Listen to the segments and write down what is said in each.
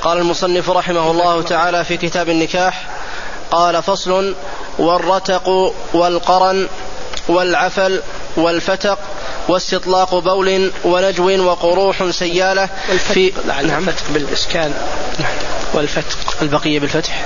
قال المصنف رحمه الله تعالى في كتاب النكاح: قال: فصل: والرتق والقرن والعفل والفتق واستطلاق بول ونجو وقروح سيالة في الفتق بالإسكان والفتق البقية بالفتح.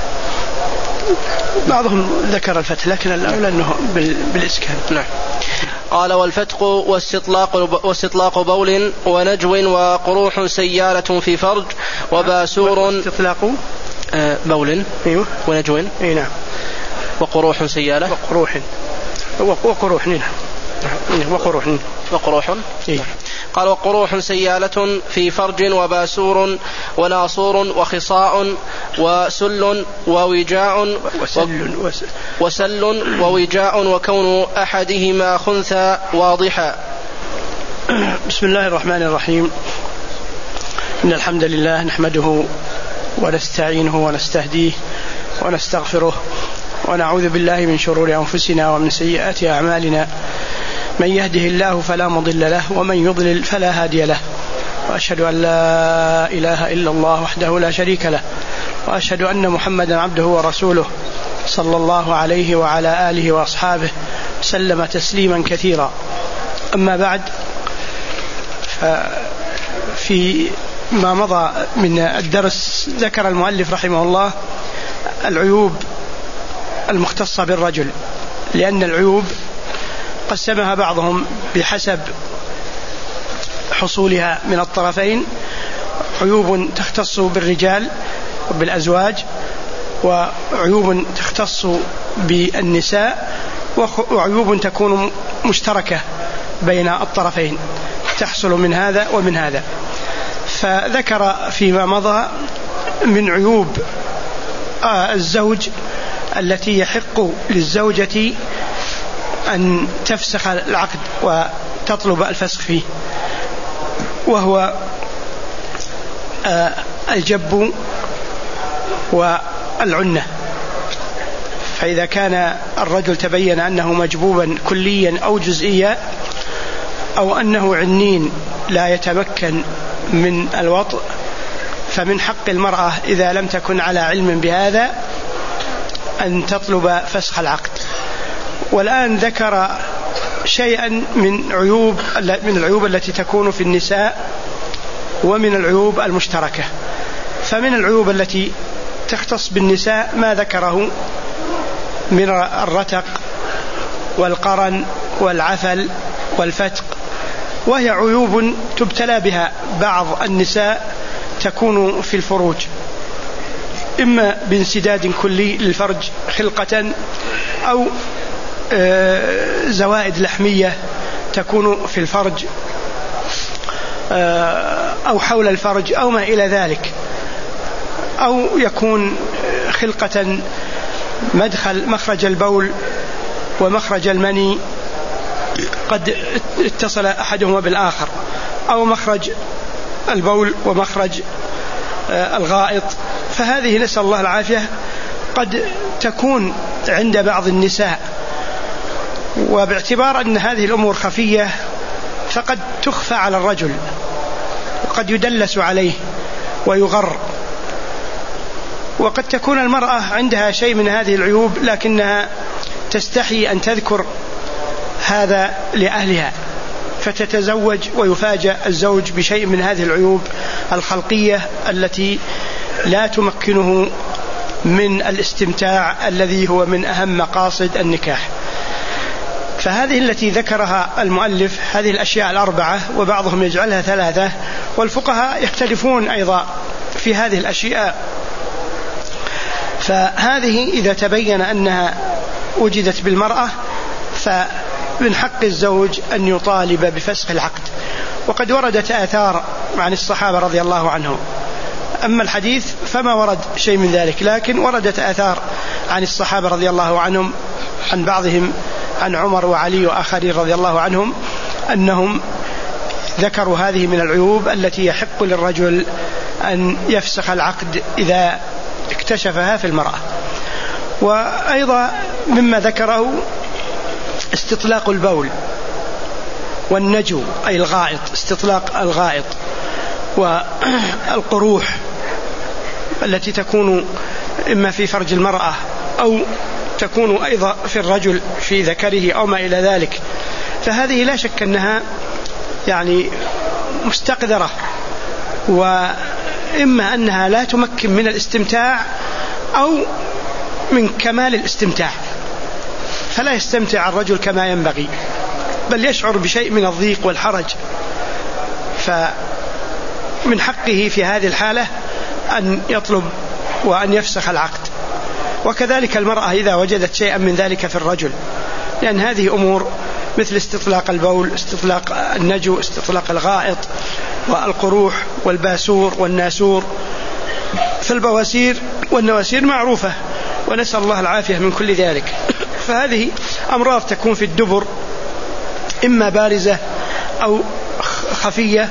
بعضهم ذكر الفتح لكن الأولى أنه بالإسكان. نعم. قال: والفتق واستطلاق بول ونجو وقروح سيالة في فرج وباسور. استطلاق بول ونجو نعم. وقروح سيالة وقروح نعم. وقروح قال: وقروح سيالة في فرج وباسور وناصور وخصاء وسل ووجاء وسل ووجاء وكون أحدهما خنثى واضحا. بسم الله الرحمن الرحيم. إن الحمد لله نحمده ونستعينه ونستهديه ونستغفره ونعوذ بالله من شرور أنفسنا ومن سيئات أعمالنا. من يهده الله فلا مضل له ومن يضلل فلا هادي له، وأشهد أن لا إله إلا الله وحده لا شريك له، وأشهد أن محمدا عبده ورسوله صلى الله عليه وعلى آله وأصحابه سلم تسليما كثيرا. أما بعد، في ما مضى من الدرس ذكر المؤلف رحمه الله العيوب المختصة بالرجل، لأن العيوب قسمها بعضهم بحسب حصولها من الطرفين: عيوب تختص بالرجال وبالأزواج، وعيوب تختص بالنساء، وعيوب تكون مشتركة بين الطرفين تحصل من هذا ومن هذا. فذكر فيما مضى من عيوب الزوج التي يحق للزوجة أن تفسخ العقد وتطلب الفسخ فيه، وهو الجب والعنة. فإذا كان الرجل تبين أنه مجبوبا كليا أو جزئيا، أو أنه عنين لا يتمكن من الوطء، فمن حق المرأة إذا لم تكن على علم بهذا أن تطلب فسخ العقد. والآن ذكر شيئا من العيوب التي تكون في النساء ومن العيوب المشتركة. فمن العيوب التي تختص بالنساء ما ذكره من الرتق والقرن والعفل والفتق، وهي عيوب تبتلى بها بعض النساء تكون في الفروج، إما بانسداد كلي للفرج خلقة، أو زوائد لحمية تكون في الفرج أو حول الفرج أو ما إلى ذلك، أو يكون خلقة مخرج البول ومخرج المني قد اتصل أحدهما بالآخر، أو مخرج البول ومخرج الغائط. فهذه نسأل الله العافية قد تكون عند بعض النساء، وباعتبار أن هذه الأمور خفية فقد تخفى على الرجل وقد يدلس عليه ويغر. وقد تكون المرأة عندها شيء من هذه العيوب لكنها تستحي أن تذكر هذا لأهلها، فتتزوج ويفاجأ الزوج بشيء من هذه العيوب الخلقية التي لا تمكنه من الاستمتاع الذي هو من أهم مقاصد النكاح. فهذه التي ذكرها المؤلف، هذه الأشياء الأربعة، وبعضهم يجعلها ثلاثة، والفقهاء يختلفون أيضا في هذه الأشياء. فهذه إذا تبين أنها وجدت بالمرأة فمن حق الزوج أن يطالب بفسخ العقد. وقد وردت آثار عن الصحابة رضي الله عنهم، أما الحديث فما ورد شيء من ذلك، لكن وردت آثار عن الصحابة رضي الله عنهم، عن بعضهم عن عمر وعلي وآخرين رضي الله عنهم، أنهم ذكروا هذه من العيوب التي يحق للرجل أن يفسخ العقد إذا اكتشفها في المرأة. وأيضا مما ذكره استطلاق البول والنجو أي الغائط، استطلاق الغائط، والقروح التي تكون إما في فرج المرأة أو تكون أيضا في الرجل في ذكره أو ما إلى ذلك، فهذه لا شك أنها يعني مستقذرة، وإما أنها لا تمكن من الاستمتاع أو من كمال الاستمتاع، فلا يستمتع الرجل كما ينبغي بل يشعر بشيء من الضيق والحرج، فمن حقه في هذه الحالة أن يطلب وأن يفسخ العقد. وكذلك المرأة إذا وجدت شيئا من ذلك في الرجل، لأن هذه أمور مثل استطلاق البول، استطلاق النجو، استطلاق الغائط والقروح والباسور والناسور، فالبواسير والنواسير معروفة ونسأل الله العافية من كل ذلك. فهذه أمراض تكون في الدبر إما بارزة أو خفية،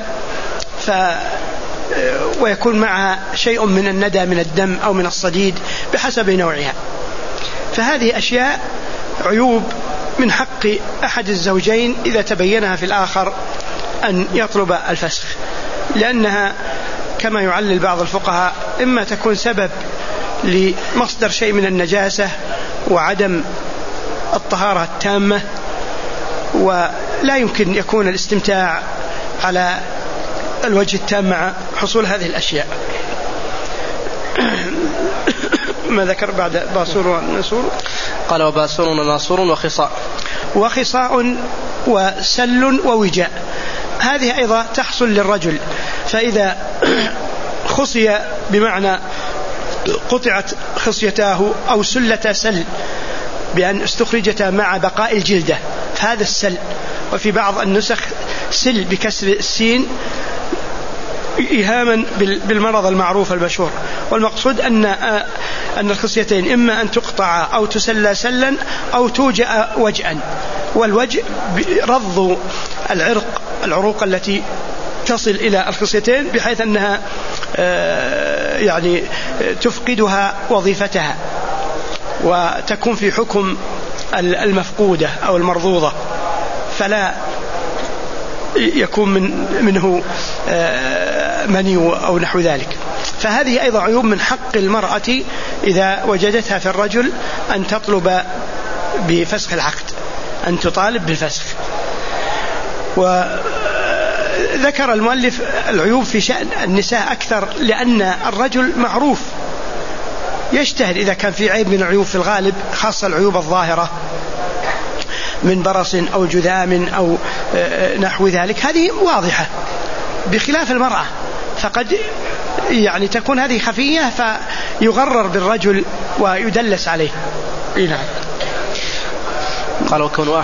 ويكون معها شيء من الندى من الدم أو من الصديد بحسب نوعها. فهذه أشياء عيوب من حق أحد الزوجين إذا تبينها في الآخر أن يطلب الفسخ، لأنها كما يعلل بعض الفقهاء إما تكون سبب لمصدر شيء من النجاسة وعدم الطهارة التامة، ولا يمكن يكون الاستمتاع على الوجه التام مع حصول هذه الأشياء. ما ذكر بعد باسور وناسور؟ قال وباسور وناصور وخصاء. وخصاء وسل ووجاء، هذه أيضا تحصل للرجل، فإذا خصي بمعنى قطعت خصيتاه أو سلة سل بأن استخرجتا مع بقاء الجلدة، فهذا السل. وفي بعض النسخ سل بكسر السين إيهاما بالمرض المعروف المشهور. والمقصود أن الخصيتين إما أن تقطع أو تسلى سلا أو توجأ وجأا، والوجء رض العروق التي تصل إلى الخصيتين بحيث أنها يعني تفقدها وظيفتها وتكون في حكم المفقودة أو المرضوضة، فلا يكون منه مني أو نحو ذلك. فهذه أيضا عيوب من حق المرأة إذا وجدتها في الرجل أن تطلب بفسخ العقد، أن تطالب بالفسخ. وذكر المؤلف العيوب في شأن النساء أكثر، لأن الرجل معروف يجتهد إذا كان في عيب من العيوب في الغالب، خاصة العيوب الظاهرة من برص أو جذام أو نحو ذلك، هذه واضحة، بخلاف المرأة فقد يعني تكون هذه خفية فيغرر بالرجل ويدلس عليه. نعم. قال وكون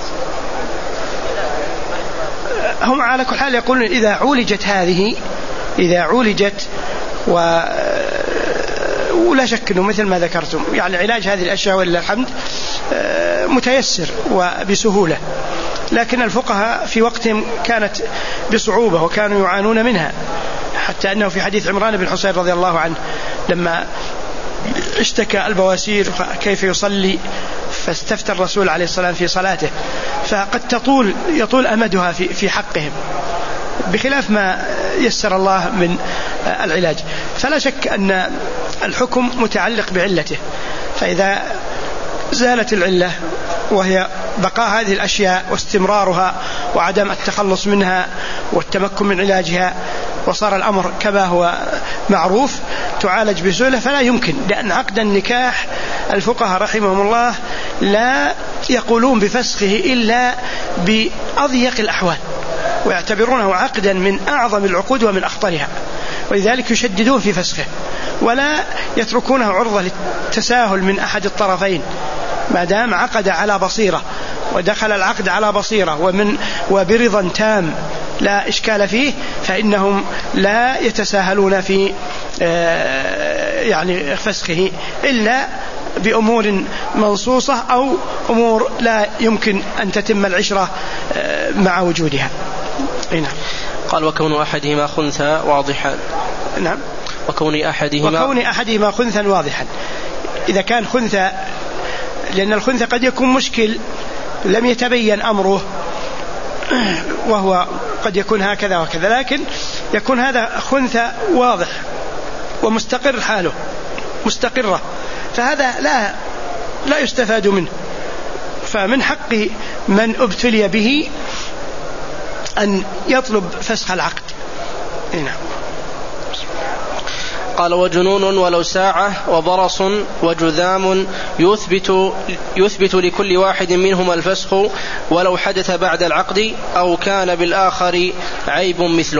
هم على كل حال يقولون إذا عولجت هذه، إذا عولجت ولا شك أنه مثل ما ذكرتم يعني علاج هذه الأشياء ولله الحمد متيسر وبسهولة، لكن الفقهاء في وقتهم كانت بصعوبة وكانوا يعانون منها، حتى أنه في حديث عمران بن حسين رضي الله عنه لما اشتكى البواسير كيف يصلي فاستفتى الرسول عليه الصلاة والسلام في صلاته، فقد يطول أمدها في حقهم بخلاف ما يسر الله من العلاج. فلا شك أن الحكم متعلق بعلته، فإذا زالت العلة وهي بقاء هذه الأشياء واستمرارها وعدم التخلص منها والتمكن من علاجها وصار الأمر كما هو معروف تعالج بسهولة، فلا يمكن، لأن عقد النكاح الفقهاء رحمهم الله لا يقولون بفسخه إلا بأضيق الأحوال، ويعتبرونه عقدا من أعظم العقود ومن أخطرها، ولذلك يشددون في فسخه ولا يتركونه عرضة للتساهل من أحد الطرفين، ما دام عقد على بصيرة ودخل العقد على بصيرة وبرضا تام لا إشكال فيه، فإنهم لا يتساهلون في يعني فسخه إلا بأمور منصوصة أو أمور لا يمكن أن تتم العشرة مع وجودها. نعم. قال وكون أحدهما خنثى واضحا. نعم. وكون أحدهما خنثى واضحا، إذا كان خنثى، لأن الخنثى قد يكون مشكل لم يتبين أمره وهو قد يكون هكذا وكذا، لكن يكون هذا خنثى واضح ومستقر حاله مستقرة، فهذا لا يستفاد منه. فمن حق من ابتلي به أن يطلب فسخ العقد. نعم. قال وجنون ولو ساعة وبرص وجذام يثبت لكل واحد منهما الفسخ ولو حدث بعد العقد أو كان بالآخر عيب مثله.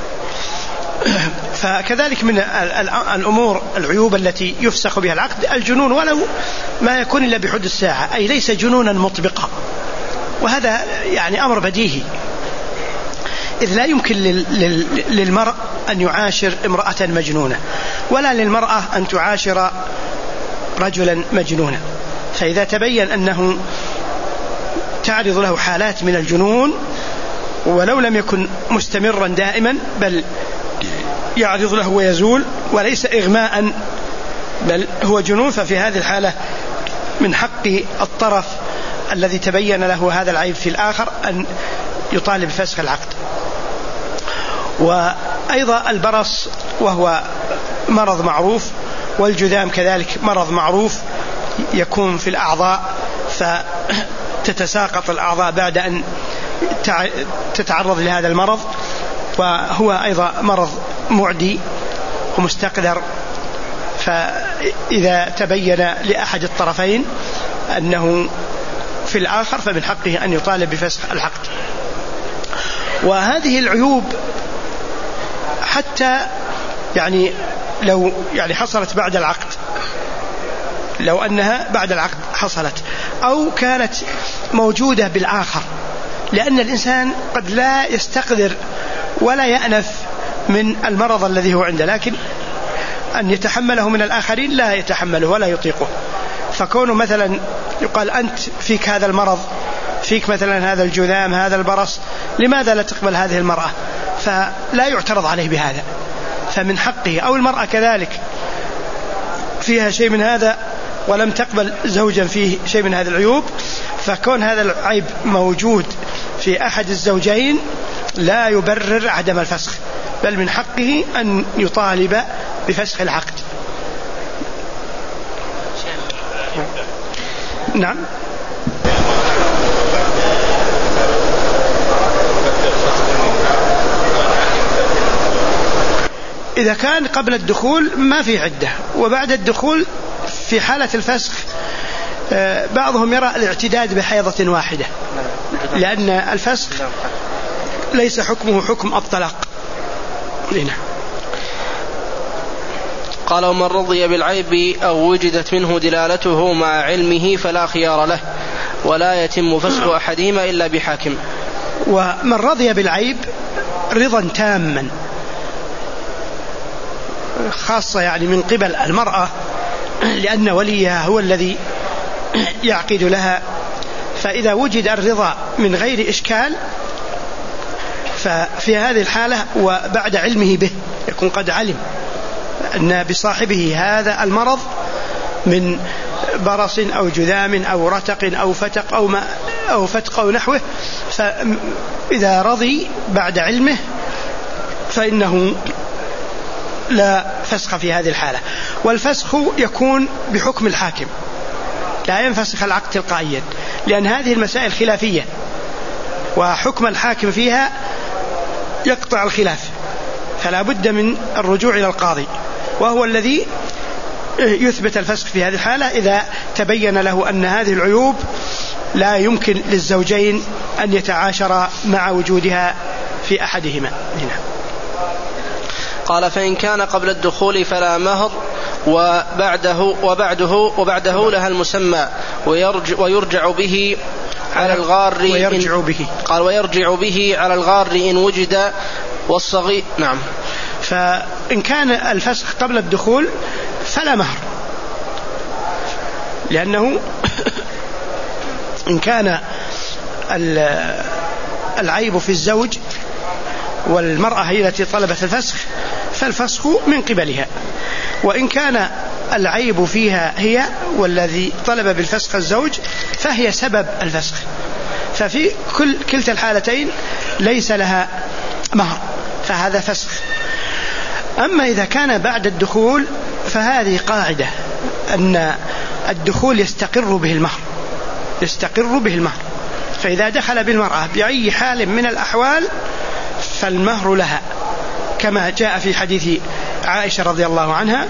فكذلك من الأمور العيوب التي يفسخ بها العقد الجنون ولو ما يكون إلا بحد الساعة، أي ليس جنونا مطبقا، وهذا يعني أمر بديهي، إذ لا يمكن للمرء أن يعاشر امرأة مجنونة ولا للمرأة أن تعاشر رجلا مجنونا. فإذا تبين أنه تعرض له حالات من الجنون ولو لم يكن مستمرا دائما بل يعرض له ويزول وليس إغماء بل هو جنون، ففي هذه الحالة من حق الطرف الذي تبين له هذا العيب في الآخر أن يطالب بفسخ العقد. وأيضا البرص وهو مرض معروف، والجذام كذلك مرض معروف يكون في الأعضاء فتتساقط الأعضاء بعد أن تتعرض لهذا المرض، وهو أيضا مرض معدي ومستقدر. فإذا تبين لأحد الطرفين أنه في الآخر فمن حقه أن يطالب بفسخ العقد. وهذه العيوب حتى يعني لو يعني حصلت بعد العقد، لو أنها بعد العقد حصلت أو كانت موجودة بالآخر، لأن الإنسان قد لا يستقدر ولا يأنف من المرض الذي هو عنده، لكن أن يتحمله من الآخرين لا يتحمله ولا يطيقه. فكونه مثلا يقال أنت فيك هذا المرض، فيك مثلا هذا الجذام هذا البرص، لماذا لا تقبل هذه المرأة؟ فلا يعترض عليه بهذا، فمن حقه. أو المرأة كذلك فيها شيء من هذا ولم تقبل زوجا فيه شيء من هذه العيوب، فكون هذا العيب موجود في أحد الزوجين لا يبرر عدم الفسخ، بل من حقه أن يطالب بفسخ العقد. نعم. إذا كان قبل الدخول ما في عدة، وبعد الدخول في حالة الفسخ بعضهم يرى الاعتداد بحيضة واحدة، لأن الفسخ ليس حكمه حكم الطلاق. لنا. قال ومن رضي بالعيب أو وجدت منه دلالته مع علمه فلا خيار له ولا يتم فسخ أحدهما إلا بحاكم. ومن رضي بالعيب رضا تاما، خاصة يعني من قبل المرأة، لأن وليها هو الذي يعقد لها، فإذا وجد الرضا من غير إشكال ففي هذه الحالة وبعد علمه به يكون قد علم أن بصاحبه هذا المرض من برص أو جذام أو رتق أو فتق أو فتق أو نحوه، فإذا رضي بعد علمه فإنه لا فسخ في هذه الحالة. والفسخ يكون بحكم الحاكم، لا ينفسخ العقد تلقائيا، لأن هذه المسائل خلافية وحكم الحاكم فيها يقطع الخلاف، فلا بد من الرجوع إلى القاضي، وهو الذي يثبت الفسخ في هذه الحالة إذا تبين له أن هذه العيوب لا يمكن للزوجين أن يتعاشرا مع وجودها في أحدهما. هنا. قال فإن كان قبل الدخول فلا مهر وبعده لها المسمى ويرجع به على الغار قال ويرجع به على الغار إن وجد والصغير. نعم. فإن كان الفسخ قبل الدخول فلا مهر، لأنه إن كان العيب في الزوج والمرأة هي التي طلبت الفسخ فالفسخ من قبلها، وإن كان العيب فيها هي والذي طلب بالفسخ الزوج فهي سبب الفسخ، ففي كلتا الحالتين ليس لها مهر، فهذا فسخ. أما إذا كان بعد الدخول فهذه قاعدة أن الدخول يستقر به المهر، فإذا دخل بالمرأة بأي حال من الأحوال فالمهر لها، كما جاء في حديث عائشة رضي الله عنها: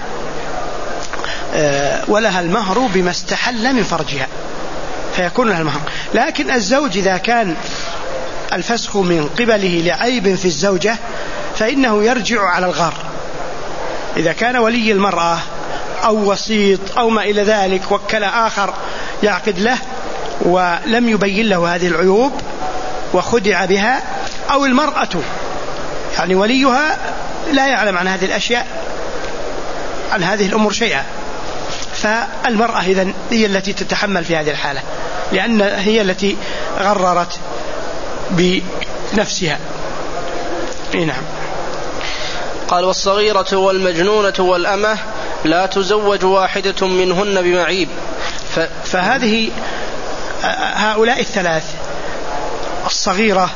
ولها المهر بما استحل من فرجها، فيكون لها المهر. لكن الزوج إذا كان الفسخ من قبله لعيب في الزوجة فإنه يرجع على الغار. إذا كان ولي المرأة أو وسيط أو ما إلى ذلك وكل آخر يعقد له ولم يبين له هذه العيوب وخدع بها، أو المرأة يعني وليها لا يعلم عن هذه الأشياء، عن هذه الأمور شيئا، فالمرأة إذن هي التي تتحمل في هذه الحالة، لأن هي التي غررت بنفسها. نعم. قال: والصغيرة والمجنونة والأمة لا تزوج واحدة منهن بمعيب. فهذه هؤلاء الثلاث، الصغيرة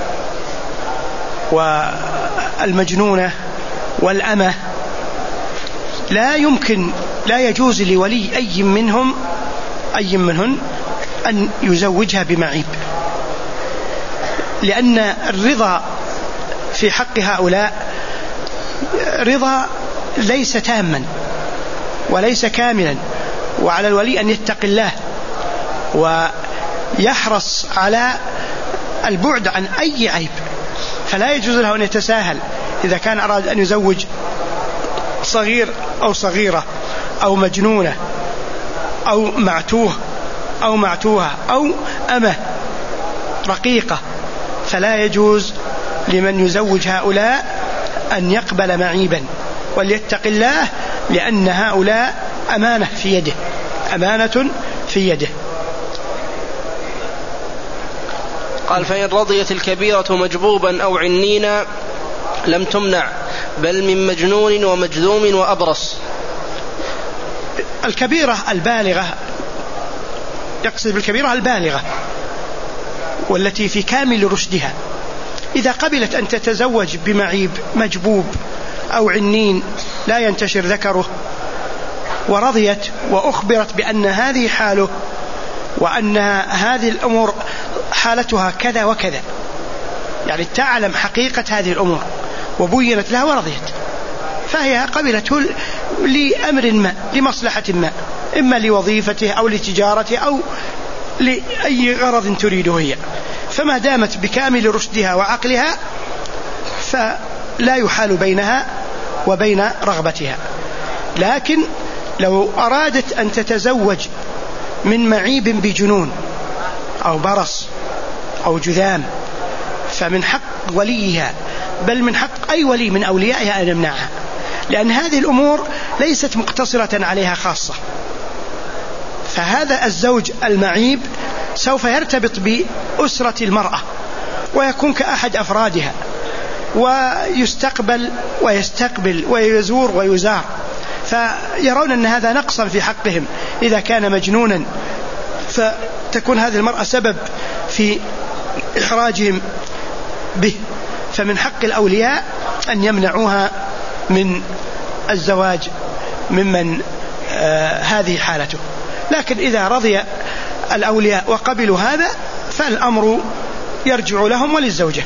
والمجنونة والأمة، لا يجوز لولي أي منهن أن يزوجها بمعيب، لأن الرضا في حق هؤلاء رضا ليس تاما وليس كاملا، وعلى الولي أن يتقي الله ويحرص على البعد عن أي عيب، فلا يجوز له أن يتساهل إذا كان أراد أن يزوج صغير أو صغيرة أو مجنونة أو معتوه أو معتوهة أو أمة رقيقة، فلا يجوز لمن يزوج هؤلاء أن يقبل معيبا، وليتق الله، لأن هؤلاء أمانة في يده. قال: فإن رضيت الكبيرة مجبوبا أو عنينا لم تمنع، بل من مجنون ومجذوم وأبرص. الكبيرة البالغة، يقصد بالكبيرة البالغة والتي في كامل رشدها، إذا قبلت أن تتزوج بمعيب مجبوب أو عنين لا ينتشر ذكره، ورضيت وأخبرت بأن هذه حاله وأن هذه الأمور حالتها كذا وكذا، يعني تعلم حقيقة هذه الأمور وبينت لها ورضيت، فهي قبلته لأمر ما، لمصلحة ما، إما لوظيفته أو لتجارته أو لأي غرض تريده هي، فما دامت بكامل رشدها وعقلها فلا يحال بينها وبين رغبتها. لكن لو أرادت أن تتزوج من معيب بجنون أو برص أو جذام فمن حق وليها، بل من حق أي ولي من أوليائها أن يمنعها، لأن هذه الأمور ليست مقتصرة عليها خاصة. فهذا الزوج المعيب سوف يرتبط بأسرة المرأة ويكون كأحد أفرادها، ويستقبل ويستقبل ويزور ويزار، فيرون أن هذا نقصا في حقهم. إذا كان مجنونا فتكون هذه المرأة سبب في إحراجهم به، فمن حق الأولياء أن يمنعوها من الزواج ممن هذه حالته. لكن إذا رضي الأولياء وقبلوا هذا فالأمر يرجع لهم وللزوجة.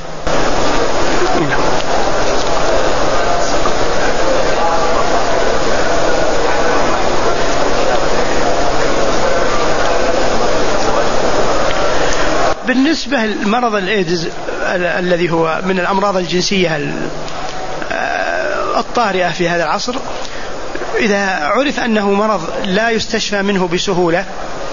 بالنسبة لمرض الإيدز الذي هو من الأمراض الجنسية الطارئة في هذا العصر، إذا عرف أنه مرض لا يستشفى منه بسهولة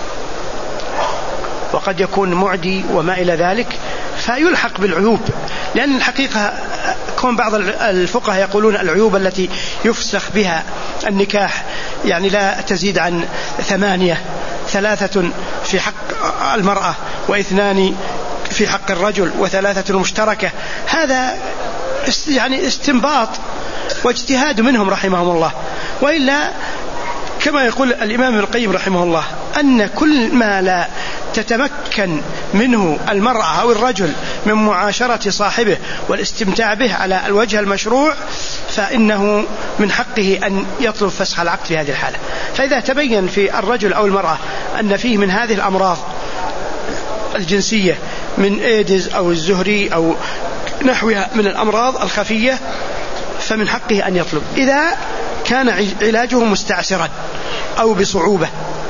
وقد يكون معدي وما إلى ذلك فيلحق بالعيوب، لأن الحقيقة كون بعض الفقهاء يقولون العيوب التي يفسخ بها النكاح يعني لا تزيد عن 8، 3 في حق المرأة و2 في حق الرجل و3 مشتركة. هذا يعني استنباط واجتهاد منهم رحمهم الله، وإلا كما يقول الإمام ابن القيم رحمه الله أن كل ما لا تتمكن منه المرأة أو الرجل من معاشرة صاحبه والاستمتاع به على الوجه المشروع فإنه من حقه أن يطلب فسخ العقد في هذه الحالة. فإذا تبين في الرجل أو المرأة أن فيه من هذه الأمراض الجنسية من إيدز أو الزهري أو نحوها من الأمراض الخفية فمن حقه أن يطلب إذا كان علاجه مستعسرا أو بصعوبة.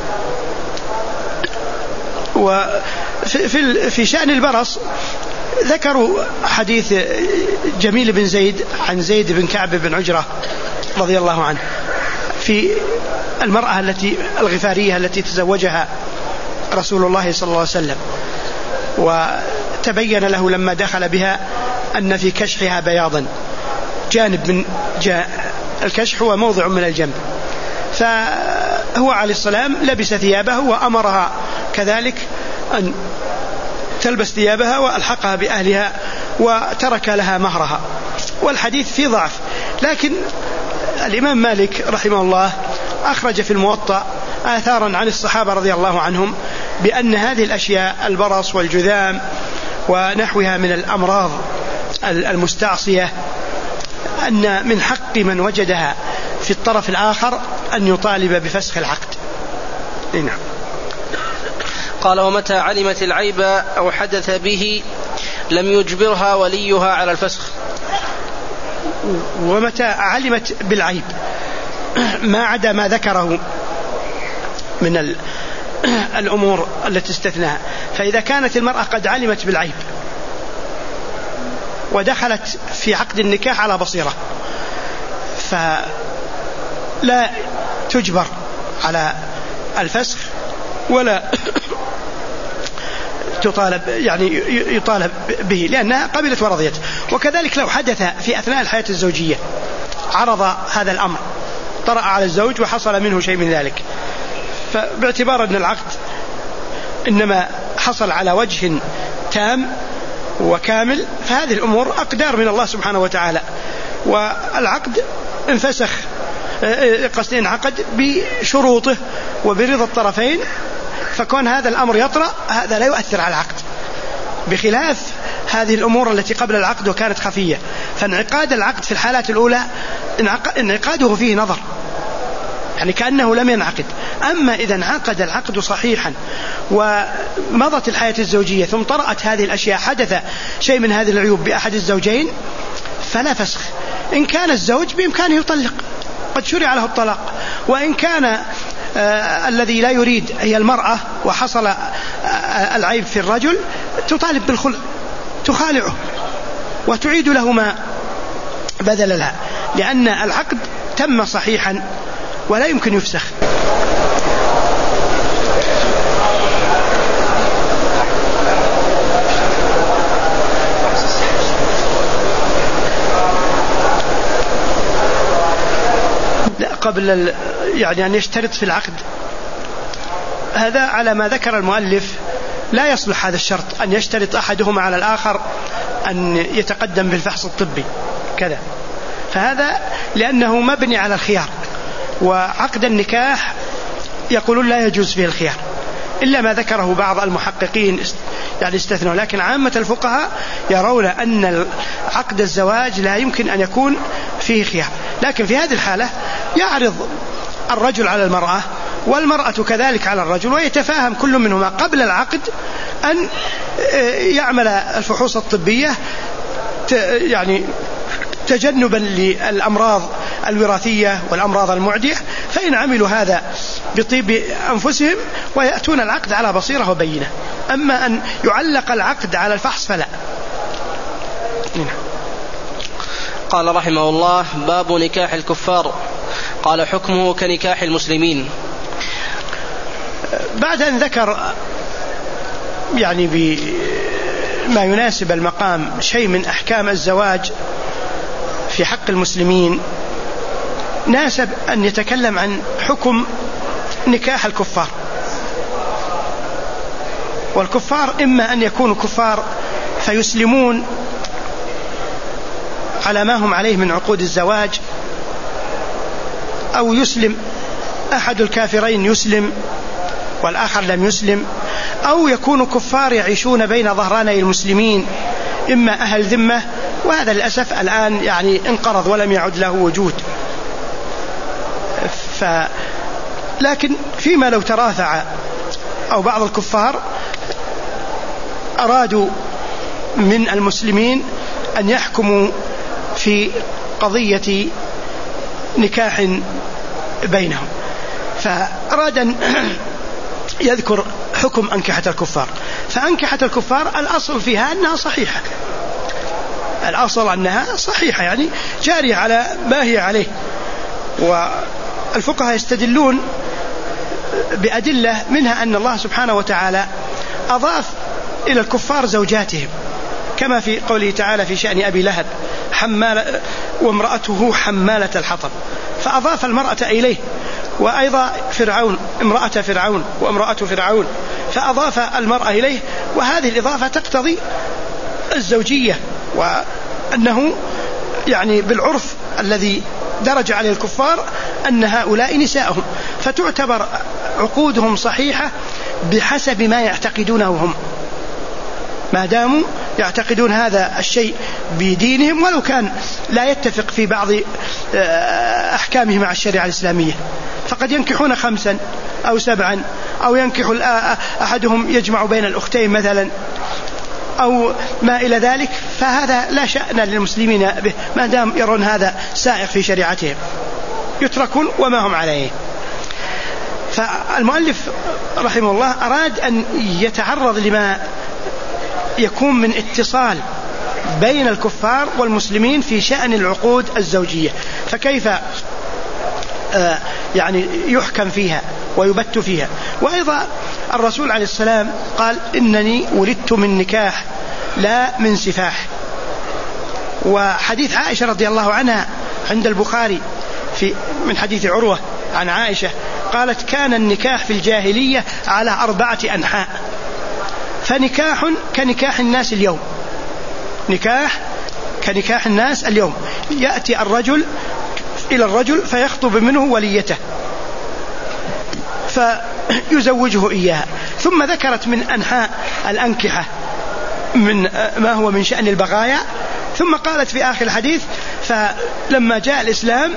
وفي شأن البرص ذكروا حديث جميل بن زيد عن زيد بن كعب بن عجرة رضي الله عنه في المرأة الغفارية التي تزوجها رسول الله صلى الله عليه وسلم، وتبين له لما دخل بها أن في كشحها بياضا، جانب من الكشح هو موضع من الجنب، فهو عليه السلام لبس ثيابه وأمرها كذلك أن تلبس ثيابها وألحقها بأهلها وترك لها مهرها. والحديث فيه ضعف، لكن الإمام مالك رحمه الله أخرج في الموطأ آثارا عن الصحابة رضي الله عنهم بأن هذه الأشياء البرص والجذام ونحوها من الأمراض المستعصية أن من حق من وجدها في الطرف الآخر أن يطالب بفسخ العقد. نعم. قال ومتى علمت العيب أو حدث به لم يجبرها وليها على الفسخ. ومتى علمت بالعيب ما عدا ما ذكره من الأمور التي استثناها، فإذا كانت المرأة قد علمت بالعيب ودخلت في عقد النكاح على بصيرة فلا تجبر على الفسخ ولا تطالب يطالب به لأنها قبلت ورضيت. وكذلك لو حدث في أثناء الحياة الزوجية عرض هذا الأمر طرأ على الزوج وحصل منه شيء من ذلك، فباعتبار أن العقد إنما حصل على وجه تام وكامل فهذه الأمور أقدار من الله سبحانه وتعالى، والعقد انفسخ انعقد بشروطه وبرضا الطرفين، فكون هذا الأمر يطرأ هذا لا يؤثر على العقد، بخلاف هذه الأمور التي قبل العقد وكانت خفية، فانعقاد العقد في الحالات الأولى انعقاده فيه نظر يعني كأنه لم ينعقد. أما إذا انعقد العقد صحيحا ومضت الحياة الزوجية ثم طرأت هذه الأشياء حدث شيء من هذه العيوب بأحد الزوجين فلا فسخ. إن كان الزوج بإمكانه يطلق قد شرع له الطلاق، وإن كان الذي لا يريد هي المرأة وحصل العيب في الرجل تطالب بالخلع تخالعه وتعيد له ما بذل لها، لأن العقد تم صحيحا ولا يمكن يفسخ. قبل أن يشترط في العقد هذا على ما ذكر المؤلف لا يصلح هذا الشرط أن يشترط أحدهما على الآخر أن يتقدم بالفحص الطبي كذا، فهذا لأنه مبني على الخيار، وعقد النكاح يقولون لا يجوز فيه الخيار إلا ما ذكره بعض المحققين استثنوا، لكن عامة الفقهاء يرون أن عقد الزواج لا يمكن أن يكون فيه خيار. لكن في هذه الحالة يعرض الرجل على المرأة والمرأة كذلك على الرجل، ويتفاهم كل منهما قبل العقد أن يعمل الفحوص الطبية تجنبا للأمراض الوراثية والأمراض المعدية، فإن عملوا هذا بطيب أنفسهم ويأتون العقد على بصيرة وبينة. أما أن يعلق العقد على الفحص فلا. قال رحمه الله باب نكاح الكفار. قال حكمه كنكاح المسلمين. بعد أن ذكر بما يناسب المقام شيء من أحكام الزواج في حق المسلمين، ناسب أن يتكلم عن حكم نكاح الكفار. والكفار إما أن يكونوا كفار فيسلمون على ما هم عليه من عقود الزواج، أو يسلم أحد الكافرين يسلم والآخر لم يسلم، أو يكونوا كفار يعيشون بين ظهراني المسلمين إما أهل ذمة وهذا للأسف الآن يعني انقرض ولم يعد له وجود. لكن فيما لو تراثع أو بعض الكفار أرادوا من المسلمين أن يحكموا في قضية نكاح بينهم، فأراد أن يذكر حكم أنكحة الكفار. فأنكحة الكفار الأصل فيها أنها صحيحة، الأصل أنها صحيحة يعني جارية على ما هي عليه. والفقهاء يستدلون بأدلة منها أن الله سبحانه وتعالى أضاف إلى الكفار زوجاتهم، كما في قوله تعالى في شأن أبي لهب وامرأته حمالة الحطب، فأضاف المرأة إليه. وأيضا فرعون، امرأة فرعون وامرأة فرعون، فأضاف المرأة إليه. وهذه الإضافة تقتضي الزوجية، وأنه يعني بالعرف الذي درج عليه الكفار أن هؤلاء نساءهم، فتعتبر عقودهم صحيحة بحسب ما يعتقدونه هم، ما داموا يعتقدون هذا الشيء بدينهم، ولو كان لا يتفق في بعض أحكامه مع الشريعة الإسلامية. فقد ينكحون 5 أو 7، أو ينكح أحدهم يجمع بين الأختين مثلا أو ما إلى ذلك، فهذا لا شأن للمسلمين به ما دام يرون هذا سائغ في شريعتهم، يتركون وما هم عليه. فالمؤلف رحمه الله أراد أن يتعرض لما يكون من اتصال بين الكفار والمسلمين في شأن العقود الزوجية، فكيف يعني يحكم فيها ويبت فيها. وأيضا الرسول عليه السلام قال إنني ولدت من نكاح لا من سفاح. وحديث عائشة رضي الله عنها عند البخاري من حديث عروة عن عائشة قالت كان النكاح في الجاهلية على 4 أنحاء، فنكاح كنكاح الناس اليوم، نكاح كنكاح الناس اليوم، يأتي الرجل إلى الرجل فيخطب منه وليته فيزوجه إياها. ثم ذكرت من أنحاء الأنكحة من ما هو من شأن البغايا، ثم قالت في آخر الحديث فلما جاء الإسلام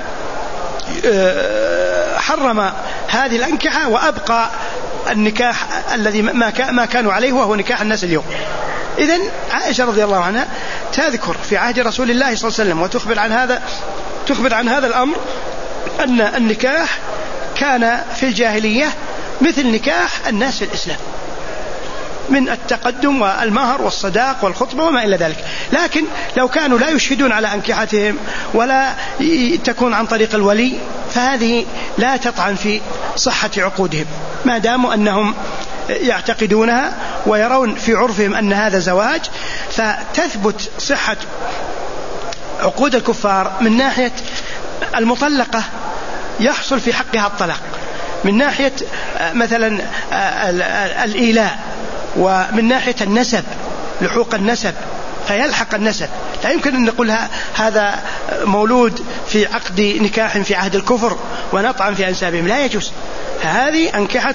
حرم هذه الأنكحة وأبقى النكاح الذي ما كانوا عليه وهو نكاح الناس اليوم. إذن عائشة رضي الله عنها تذكر في عهد رسول الله صلى الله عليه وسلم وتخبر عن هذا الأمر أن النكاح كان في الجاهلية مثل نكاح الناس في الإسلام من التقدم والمهر والصداق والخطبة وما إلى ذلك. لكن لو كانوا لا يشهدون على أنكحتهم ولا تكون عن طريق الولي فهذه لا تطعن في صحة عقودهم ما داموا أنهم يعتقدونها ويرون في عرفهم أن هذا زواج، فتثبت صحة عقود الكفار من ناحية المطلقة يحصل في حقها الطلاق، من ناحية مثلا الإيلاء، ومن ناحية النسب لحوق النسب فيلحق النسب. لا يمكن أن نقول هذا مولود في عقد نكاح في عهد الكفر ونطعن في أنسابهم، لا يجوز. هذه أنكحة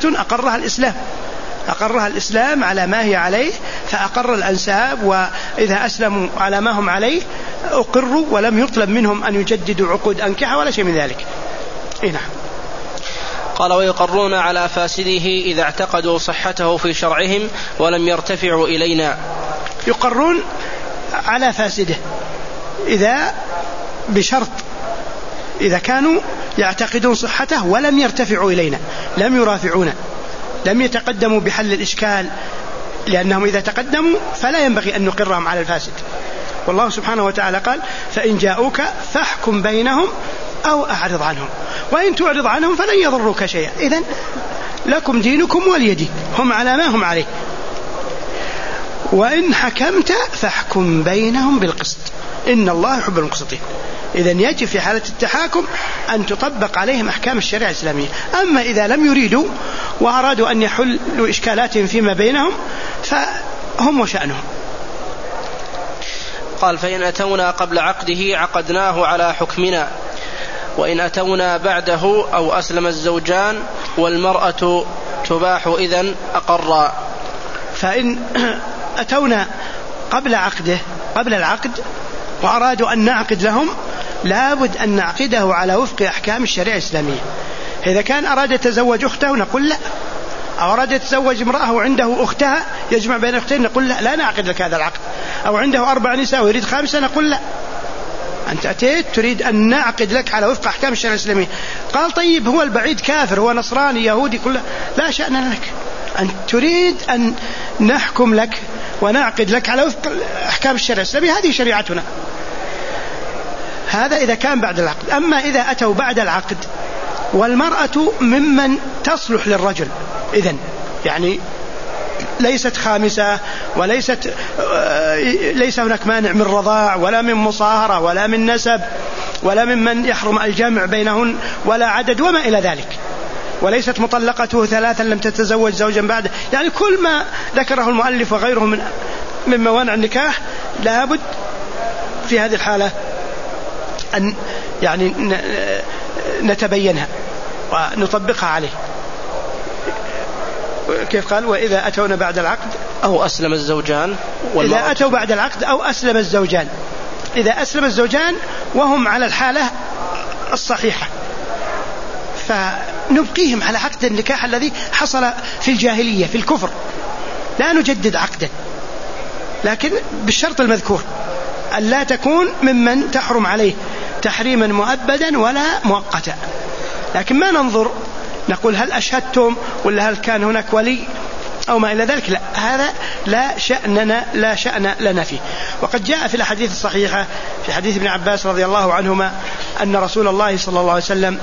أقرها الإسلام على ما هي عليه، فأقر الأنساب، وإذا أسلموا على ما هم عليه أقروا ولم يطلب منهم أن يجددوا عقود أنكحة ولا شيء من ذلك. نعم. قال ويقرون على فاسده إذا اعتقدوا صحته في شرعهم ولم يرتفعوا إلينا. يقرون على فاسده إذا بشرط إذا كانوا يعتقدون صحته ولم يرتفعوا إلينا، لم يرافعونا، لم يتقدموا بحل الإشكال، لأنهم إذا تقدموا فلا ينبغي أن نقرهم على الفاسد. والله سبحانه وتعالى قال فإن جاءوك فاحكم بينهم أو أعرض عنهم، وإن تعرض عنهم فلن يضروك شيئا. إذن لكم دينكم ولي دين، هم على ما هم عليه. وإن حكمت فاحكم بينهم بالقسط إن الله يحب المقسطين. إذن يجب في حالة التحاكم أن تطبق عليهم أحكام الشريعة الإسلامية. أما إذا لم يريدوا وأرادوا أن يحلوا إشكالاتهم فيما بينهم فهم وشأنهم. قال فإن أتونا قبل عقده عقدناه على حكمنا، وإن أتونا بعده أو أسلم الزوجان والمرأة تباح إذن أقرا. فإن أتونا قبل العقد وأرادوا أن نعقد لهم لابد أن نعقده على وفق أحكام الشريعة الإسلامية. إذا كان أراد يتزوج أخته نقول لا، أو أراد يتزوج امرأة وعنده أختها يجمع بين أختين نقول لا نعقد لك هذا العقد، أو عنده 4 نساء ويريد 5 نقول لا، أنت أتيت تريد أن نعقد لك على وفق أحكام الشريعة الإسلامية. قال طيب هو البعيد كافر، هو نصراني يهودي، كله لا شأن لك، أنت تريد أن نحكم لك ونعقد لك على وفق أحكام الشريعة الإسلامية، هذه شريعتنا. هذا إذا كان بعد العقد. أما إذا أتوا بعد العقد والمرأة ممن تصلح للرجل، إذن يعني ليست خامسة ليس هناك مانع من رضاع ولا من مصاهرة ولا من نسب ولا ممن يحرم الجمع بينهن ولا عدد وما إلى ذلك، وليست مطلقته 3 لم تتزوج زوجا بعده، يعني كل ما ذكره المؤلف وغيره من موانع النكاح لابد في هذه الحالة أن يعني نتبينها ونطبقها عليه. كيف قال؟ وإذا أتونا بعد العقد أو أسلم الزوجان، إذا أتوا بعد العقد أو أسلم الزوجان، إذا أسلم الزوجان وهم على الحالة الصحيحة فنبقيهم على عقد النكاح الذي حصل في الجاهلية في الكفر، لا نجدد عقدا، لكن بالشرط المذكور أن لا تكون ممن تحرم عليه تحريما مؤبدا ولا مؤقتا. لكن ما ننظر نقول هل أشهدتم ولا هل كان هناك ولي أو ما إلى ذلك، لا، هذا لا شأن لنا فيه. وقد جاء في الحديث الصحيحة في حديث ابن عباس رضي الله عنهما أن رسول الله صلى الله عليه وسلم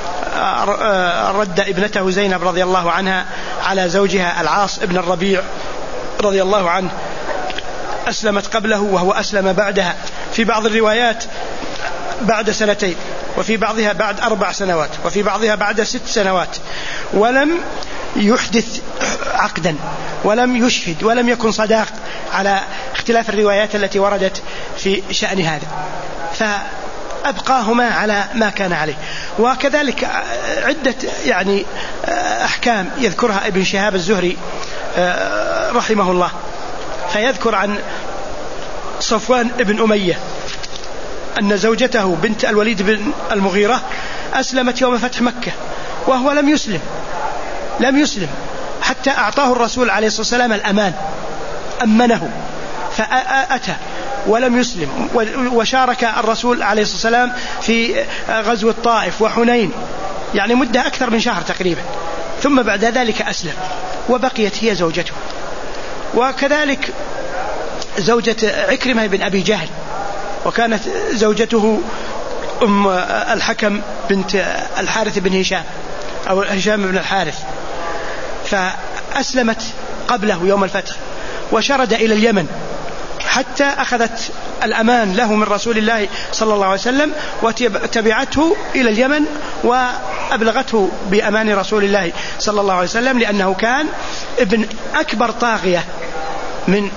رد ابنته زينب رضي الله عنها على زوجها العاص ابن الربيع رضي الله عنه، أسلمت قبله وهو أسلم بعدها، في بعض الروايات بعد 2 وفي بعضها بعد 4 سنوات وفي بعضها بعد 6 سنوات، ولم يحدث عقدا ولم يشهد ولم يكن صداق على اختلاف الروايات التي وردت في شأن هذا، فأبقاهما على ما كان عليه. وكذلك عدة يعني أحكام يذكرها ابن شهاب الزهري رحمه الله، فيذكر عن صفوان ابن أمية أن زوجته بنت الوليد بن المغيرة أسلمت يوم فتح مكة وهو لم يسلم حتى أعطاه الرسول عليه الصلاة والسلام الأمان، أمنه فأتى ولم يسلم، وشارك الرسول عليه الصلاة والسلام في غزو الطائف وحنين، يعني مدة أكثر من شهر تقريبا، ثم بعد ذلك أسلم وبقيت هي زوجته. وكذلك زوجة عكرمة بن أبي جهل، وكانت زوجته أم الحكم بنت الحارث بن هشام أو هشام بن الحارث، فأسلمت قبله يوم الفتح وشرد إلى اليمن حتى أخذت الأمان له من رسول الله صلى الله عليه وسلم وتبعته إلى اليمن وأبلغته بأمان رسول الله صلى الله عليه وسلم، لأنه كان ابن أكبر طاغية من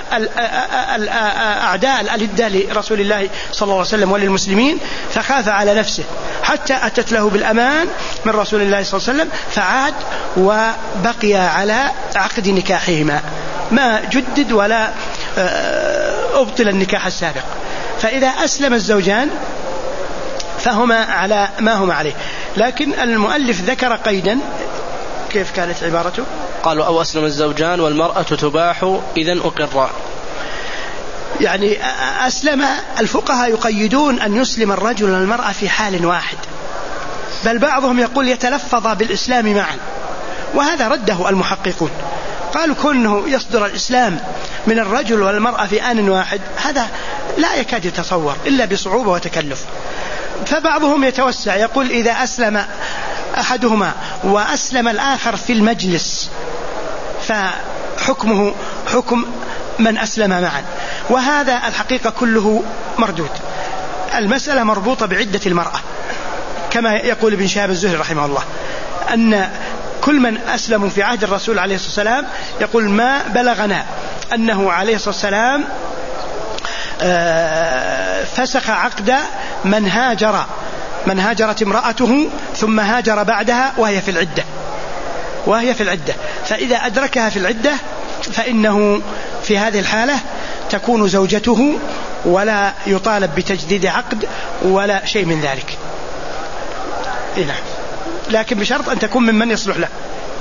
أعداء الألدة لرسول الله صلى الله عليه وسلم وللمسلمين، فخاف على نفسه حتى أتت له بالأمان من رسول الله صلى الله عليه وسلم، فعاد وبقي على عقد نكاحهما، ما جدد ولا أبطل النكاح السابق. فإذا أسلم الزوجان فهما على ما هما عليه. لكن المؤلف ذكر قيدا، كيف كانت عبارته؟ قالوا أو أسلم الزوجان والمرأة تباح إذن أقرا، يعني أسلم. الفقهاء يقيدون أن يسلم الرجل والمرأة في حال واحد، بل بعضهم يقول يتلفظ بالإسلام معا، وهذا رده المحققون، قالوا كونه يصدر الإسلام من الرجل والمرأة في آن واحد هذا لا يكاد يتصور إلا بصعوبة وتكلف. فبعضهم يتوسع يقول إذا أسلم أحدهما وأسلم الآخر في المجلس فحكمه حكم من أسلم معا، وهذا الحقيقة كله مردود. المسألة مربوطة بعدة المرأة، كما يقول ابن شهاب الزهري رحمه الله أن كل من أسلموا في عهد الرسول عليه الصلاة والسلام يقول ما بلغنا أنه عليه الصلاة والسلام فسخ عقد من هاجرت امرأته ثم هاجر بعدها وهي في العدة، فإذا أدركها في العدة فإنه في هذه الحالة تكون زوجته ولا يطالب بتجديد عقد ولا شيء من ذلك. نعم، لكن بشرط أن تكون ممن يصلح له.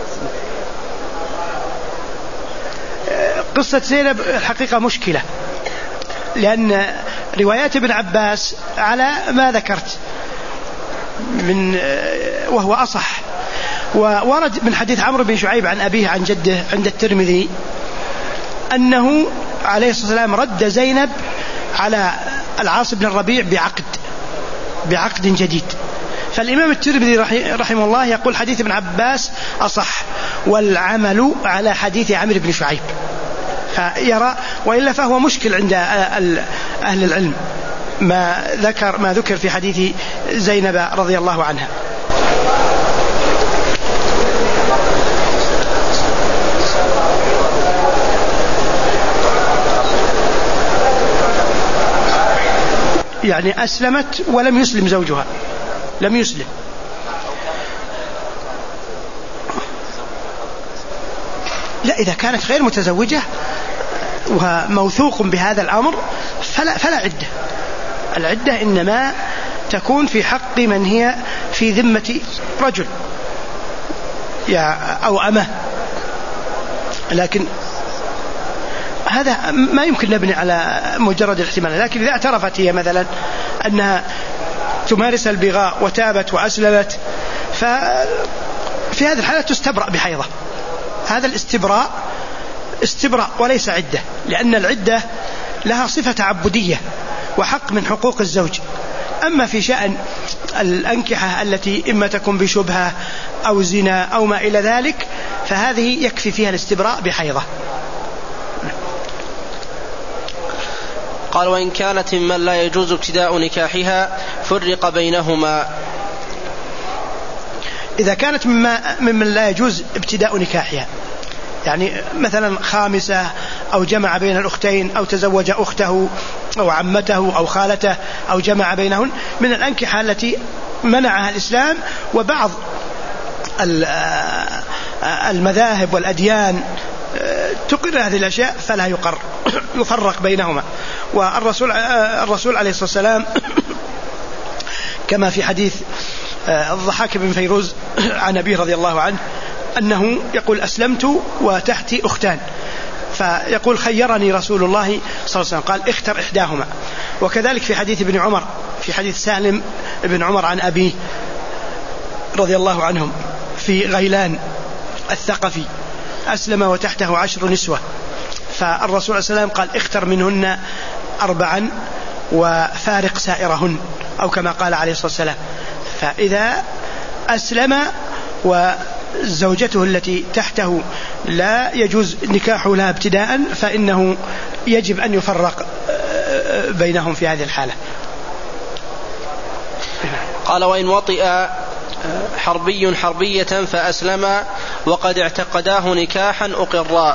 قصة زينب الحقيقة مشكلة، لأن روايات ابن عباس على ما ذكرت وهو أصح، وورد من حديث عمرو بن شعيب عن أبيه عن جده عند الترمذي أنه عليه الصلاة والسلام رد زينب على العاص بن الربيع بعقد جديد. فالإمام الترمذي رحمه الله يقول حديث ابن عباس أصح، والعمل على حديث عمرو بن شعيب، فيرى وإلا فهو مشكل عند أهل العلم ما ذكر في حديث زينب رضي الله عنها. يعني أسلمت ولم يسلم زوجها، لم يسلم. لا، إذا كانت غير متزوجة وموثوق بهذا الأمر فلا عدة. العدة إنما تكون في حق من هي في ذمة رجل أو أمه، لكن هذا ما يمكن نبني على مجرد الاحتمال. لكن إذا اعترفت هي مثلا أنها تمارس البغاء وتابت وأسلمت، ففي هذه الحالة تستبرأ بحيضة. هذا الاستبراء استبراء وليس عدة، لأن العدة لها صفة تعبدية وحق من حقوق الزوج. أما في شأن الأنكحة التي إما تكون بشبهة أو زنا أو ما إلى ذلك، فهذه يكفي فيها الاستبراء بحيضة. قال: وإن كانت ممن لا يجوز ابتداء نكاحها فرق بينهما. إذا كانت ممن لا يجوز ابتداء نكاحها، يعني مثلا خامسة أو جمع بين الأختين أو تزوج أخته أو عمته أو خالته أو جمع بينهن، من الأنكحة التي منعها الإسلام وبعض المذاهب والأديان تقر هذه الأشياء، فلا يفرق بينهما. والرسول عليه الصلاة والسلام كما في حديث الضحاك بن فيروز عن أبيه رضي الله عنه أنه يقول: أسلمت وتحتي أختان، فيقول: خيرني رسول الله صلى الله عليه وسلم، قال: اختر إحداهما. وكذلك في حديث ابن عمر، في حديث سالم ابن عمر عن أبيه رضي الله عنهم في غيلان الثقفي: أسلم وتحته 10 نسوة، فالرسول عليه السلام قال: اختر منهن 4 وفارق سائرهن، أو كما قال عليه الصلاة والسلام. فإذا أسلم وزوجته التي تحته لا يجوز نكاحه لها ابتداء، فإنه يجب أن يفرق بينهم في هذه الحالة. قال: وإن وطئ حربي حربية فأسلم وقد اعتقداه نكاحا أقرا.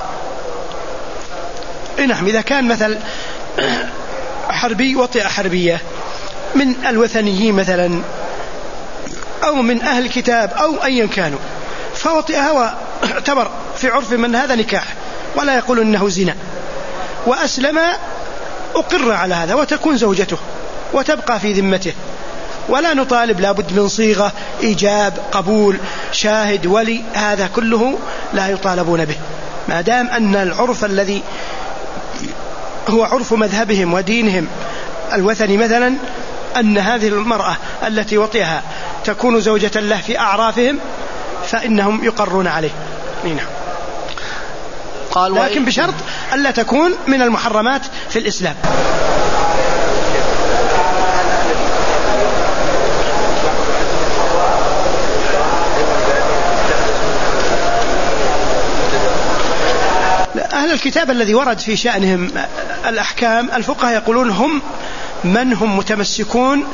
نعم، إذا كان مثل حربي وطئ حربية من الوثنيين مثلا أو من أهل الكتاب أو أيا كانوا، فوطئها واعتبر في عرف من هذا نكاح ولا يقول إنه زنا، وأسلم، أقر على هذا وتكون زوجته وتبقى في ذمته، ولا نطالب لابد من صيغة إيجاب قبول شاهد ولي، هذا كله لا يطالبون به، ما دام أن العرف الذي هو عرف مذهبهم ودينهم الوثني مثلا أن هذه المرأة التي وطئها تكون زوجة له في أعرافهم، فإنهم يقرون عليه. لكن بشرط ألا تكون من المحرمات في الإسلام. أهل الكتاب الذي ورد في شأنهم الأحكام، الفقهاء يقولون هم من هم متمسكون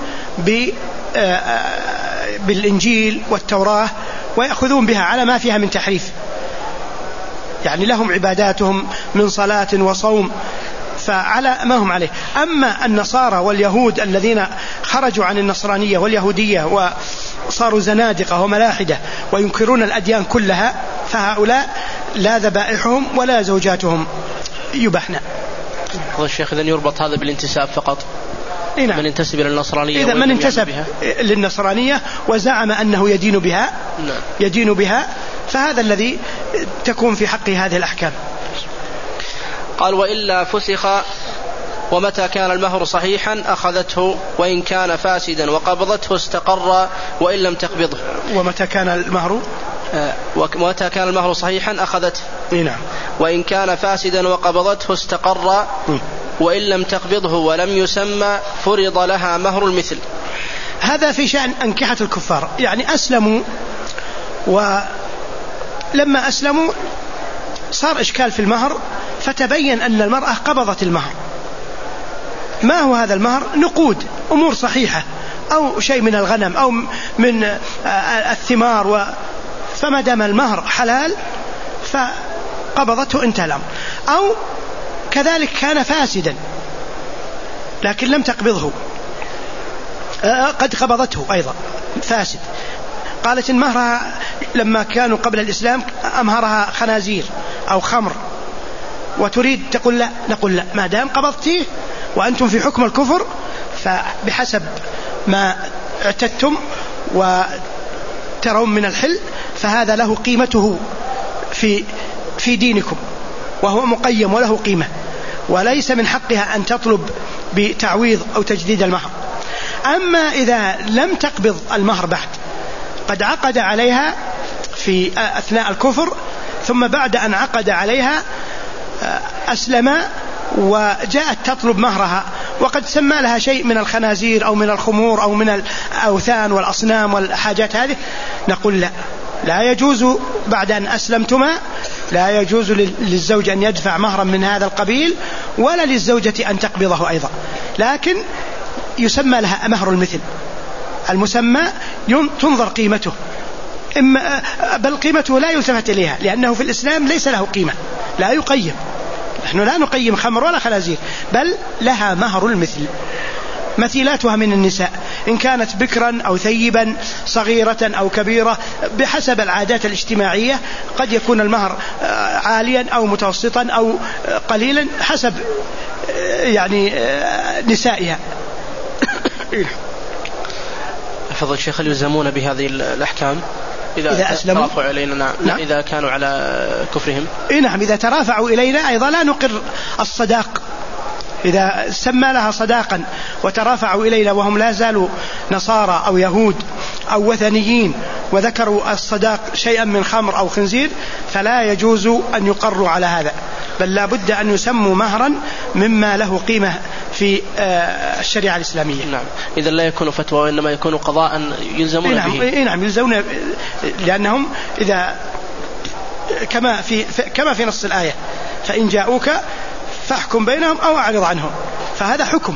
بالإنجيل والتوراة ويأخذون بها على ما فيها من تحريف، يعني لهم عباداتهم من صلاة وصوم، فعلى ما هم عليه. أما النصارى واليهود الذين خرجوا عن النصرانية واليهودية وصاروا زنادقة وملاحدة وينكرون الأديان كلها، فهؤلاء لا ذبائحهم ولا زوجاتهم يبحن. الشيخ إذن يربط هذا بالانتساب فقط؟ نعم. من انتسب إلى النصرانية، إذا من انتسب للنصرانية وزعم أنه يدين بها، نعم. يدين بها، فهذا الذي تكون في حقه هذه الأحكام. قال وإلا فسخ ومتى كان المهر صحيحا أخذته وإن كان فاسدا وقبضته استقر وإن لم تقبضه. ومتى كان المهر صحيحا أخذته، نعم. وإن كان فاسدا وقبضته استقر وإن لم تقبضه ولم يسمى فرض لها مهر المثل. هذا في شأن أنكحة الكفار، يعني أسلموا، ولما أسلموا صار إشكال في المهر، فتبين أن المرأة قبضت المهر. ما هو هذا المهر؟ نقود، أمور صحيحة، أو شيء من الغنم أو من الثمار، فما دام المهر حلال فقبضته انتهى الأمر. أو كذلك كان فاسدا لكن لم تقبضه، قد قبضته أيضا فاسد. قالت إن مهرها لما كانوا قبل الإسلام أمهرها خنازير أو خمر، وتريد تقول لا، نقول لا، ما دام قبضتيه وأنتم في حكم الكفر فبحسب ما اعتدتم وترون من الحل فهذا له قيمته في دينكم، وهو مقيم وله قيمة، وليس من حقها أن تطلب بتعويض أو تجديد المهر. أما إذا لم تقبض المهر بعد، قد عقد عليها في أثناء الكفر، ثم بعد أن عقد عليها أسلم وجاءت تطلب مهرها، وقد سمى لها شيء من الخنازير أو من الخمور أو من الأوثان والأصنام والحاجات هذه، نقول لا يجوز بعد أن أسلمتما، لا يجوز للزوج أن يدفع مهرا من هذا القبيل، ولا للزوجة أن تقبضه أيضا، لكن يسمى لها مهر المثل. المسمى تنظر قيمته، بل قيمته لا يلتفت إليها، لأنه في الإسلام ليس له قيمة، لا يقيم. نحن لا نقيم خمر ولا خنازير، بل لها مهر المثل. مثيلاتها من النساء إن كانت بكرا أو ثيبا، صغيرة أو كبيرة، بحسب العادات الاجتماعية، قد يكون المهر عاليا أو متوسطا أو قليلا حسب يعني نسائها. فضل الشيخ يلزمون بهذه الأحكام إذا أسلموا إلينا؟ نعم. إذا كانوا على كفرهم. نعم. إذا ترافعوا إلينا أيضا لا نقر الصداق، إذا سمى لها صداقا وترافعوا إلينا وهم لا زالوا نصارى أو يهود أو وثنيين، وذكروا الصداق شيئا من خمر أو خنزير، فلا يجوز أن يقروا على هذا، بل لا بد أن يسموا مهرا مما له قيمة في الشريعة الإسلامية. نعم. إذا لا يكون فتوى وإنما يكون قضاء يلزمون به. نعم يلزمون، لأنهم إذا كما في نص الآية فإن جاءوك فاحكم بينهم أو أعرض عنهم، فهذا حكم.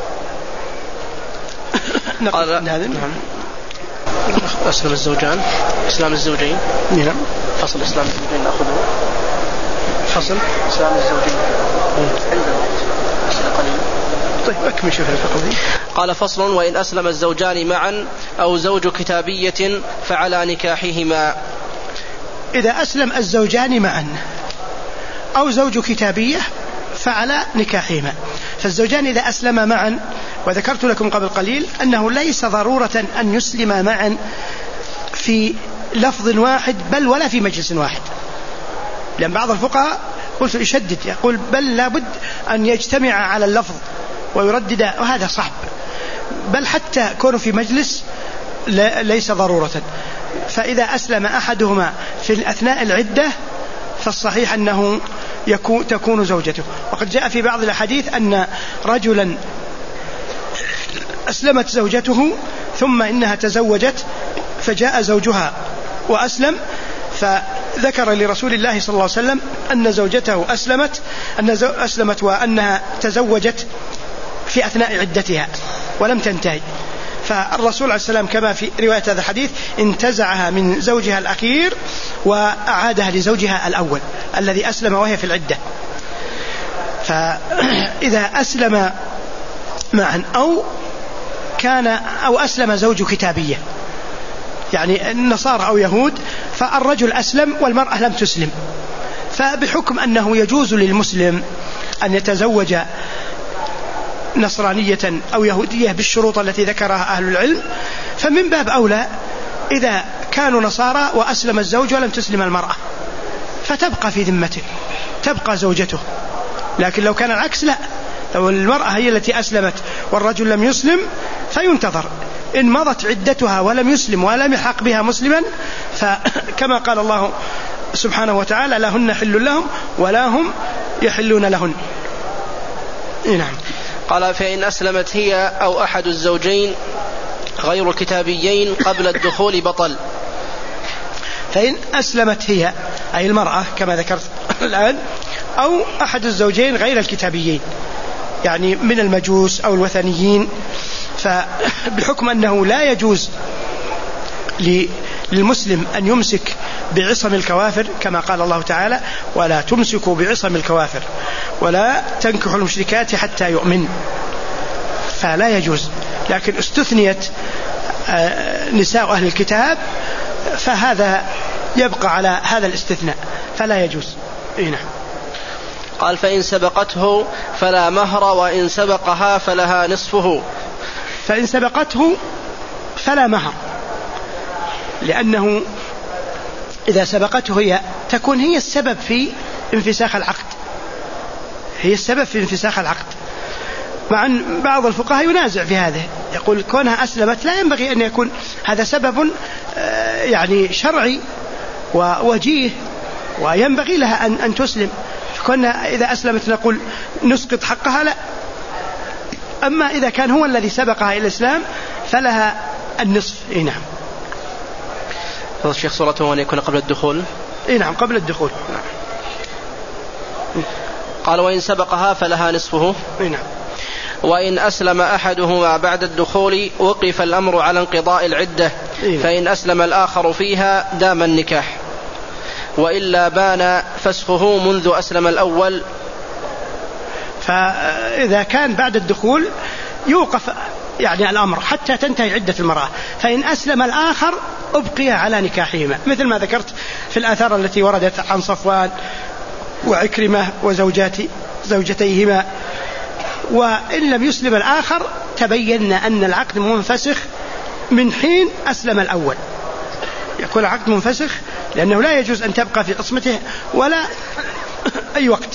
نعم. أسلم الزوجان، إسلام الزوجين. نعم. فصل إسلام الزوجين نأخذه. فصل إسلام الزوجين قليل. طيب أكمل شوف الفقه. قال فصل وإن أسلم الزوجان معا أو زوج كتابية فعلى نكاحهما. إذا أسلم الزوجان معا أو زوج كتابية فعلى نكاحهما. فالزوجان إذا أسلما معا، وذكرت لكم قبل قليل أنه ليس ضرورة أن يسلما معا في لفظ واحد بل ولا في مجلس واحد، لأن بعض الفقهاء قلت يشدد يقول بل لابد أن يجتمع على اللفظ ويردد، وهذا صعب، بل حتى كونوا في مجلس ليس ضرورة. فإذا أسلم أحدهما في أثناء العدة فالصحيح أنه تكون زوجته. وقد جاء في بعض الأحاديث أن رجلا أسلمت زوجته ثم إنها تزوجت، فجاء زوجها وأسلم، فذكر لرسول الله صلى الله عليه وسلم أن زوجته أسلمت وأنها تزوجت في أثناء عدتها ولم تنتهي. فالرسول عليه السلام كما في رواية هذا الحديث انتزعها من زوجها الأخير وأعادها لزوجها الأول الذي أسلم وهي في العدة. فإذا أسلم معا أو أسلم زوج كتابية، يعني النصارى أو يهود، فالرجل أسلم والمرأة لم تسلم، فبحكم أنه يجوز للمسلم أن يتزوج نصرانية أو يهودية بالشروط التي ذكرها أهل العلم، فمن باب أولى إذا كانوا نصارى وأسلم الزوج ولم تسلم المرأة فتبقى في ذمته، تبقى زوجته. لكن لو كان العكس لا، لو المرأة هي التي أسلمت والرجل لم يسلم فينتظر، إن مضت عدتها ولم يسلم ولم يحق بها مسلما فكما قال الله سبحانه وتعالى لهن حل لهم ولا هم يحلون لهن. نعم. قال فإن أسلمت هي أو أحد الزوجين غير الكتابيين قبل الدخول بطل. فإن أسلمت هي أي المرأة كما ذكرت الآن أو أحد الزوجين غير الكتابيين يعني من المجوس أو الوثنيين، فبحكم أنه لا يجوز للمسلم أن يمسك بعصم الكوافر كما قال الله تعالى ولا تمسكوا بعصم الكوافر ولا تنكحوا المشركات حتى يؤمن، فلا يجوز. لكن استثنيت نساء أهل الكتاب فهذا يبقى على هذا الاستثناء فلا يجوز. نعم. قال فإن سبقته فلا مهر وإن سبقها فلها نصفه. فإن سبقته فلا مهر، لأنه إذا سبقته هي تكون هي السبب في انفساخ العقد، هي السبب في انفساخ العقد. مع أن بعض الفقهاء ينازع في هذا، يقول كونها أسلمت لا ينبغي أن يكون هذا سبب يعني شرعي ووجيه وينبغي لها أن تسلم، فكنا إذا أسلمت نقول نسقط حقها لا. أما إذا كان هو الذي سبقها إلى الإسلام فلها النصف. نعم. الشيخ صورته أن يكون قبل الدخول. نعم قبل الدخول. نعم. قال وإن سبقها فلها نصفه. نعم. وإن أسلم أحدهما بعد الدخول وقف الأمر على انقضاء العدة، فإن أسلم الآخر فيها دام النكاح، وإلا بان فسخه منذ أسلم الأول. فإذا كان بعد الدخول يوقف يعني الأمر حتى تنتهي عدة المرأة، فإن أسلم الآخر أبقي على نكاحهما مثل ما ذكرت في الآثار التي وردت عن صفوان وعكرمة وزوجتيهما. وإن لم يسلم الآخر تبين أن العقد منفسخ من حين أسلم الأول، يكون العقد منفسخ لأنه لا يجوز أن تبقى في عصمته ولا أي وقت.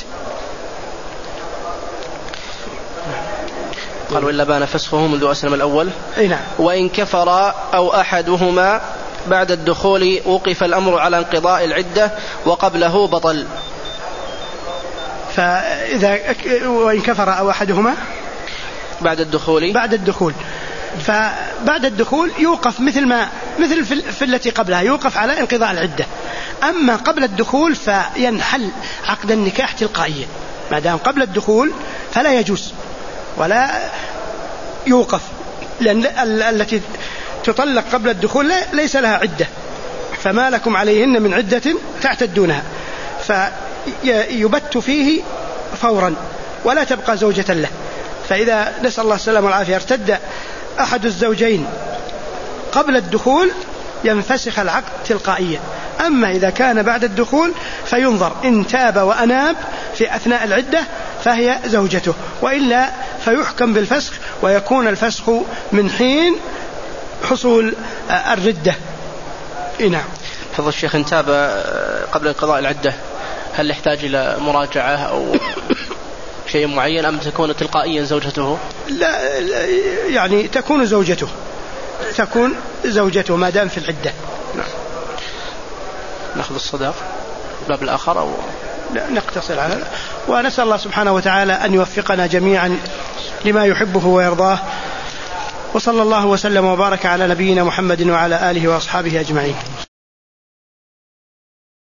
قال وإلا بان فسخه منذ أسلم الأول. نعم. وإن كفر أو أحدهما بعد الدخول وقف الأمر على انقضاء العدة وقبله بطل. فإذا وإن كفر أو أحدهما بعد الدخول فبعد الدخول يوقف مثل في التي قبلها يوقف على انقضاء العدة. أما قبل الدخول فينحل عقد النكاح تلقائيا، ما دام قبل الدخول فلا يجوز ولا يوقف، لأن التي تطلق قبل الدخول ليس لها عدة، فما لكم عليهن من عدة تعتدونها، فيبت فيه فورا ولا تبقى زوجة له. فإذا نسأل الله السلامة والعافية ارتد أحد الزوجين قبل الدخول ينفسخ العقد تلقائيا. أما إذا كان بعد الدخول فينظر إن تاب وأناب في أثناء العدة فهي زوجته، وإلا فيحكم بالفسخ ويكون الفسخ من حين حصول الردة. نعم. فضل الشيخ إن تاب قبل انقضاء العدة هل يحتاج إلى مراجعة أو شيء معين أم تكون تلقائيا زوجته؟ لا يعني تكون زوجته ما دام في العدة. نعم. نأخذ الصداق باب الآخر أو نقتصر على هذا، ونسأل الله سبحانه وتعالى أن يوفقنا جميعا لما يحبه ويرضاه، وصلى الله وسلم وبارك على نبينا محمد وعلى آله وأصحابه أجمعين.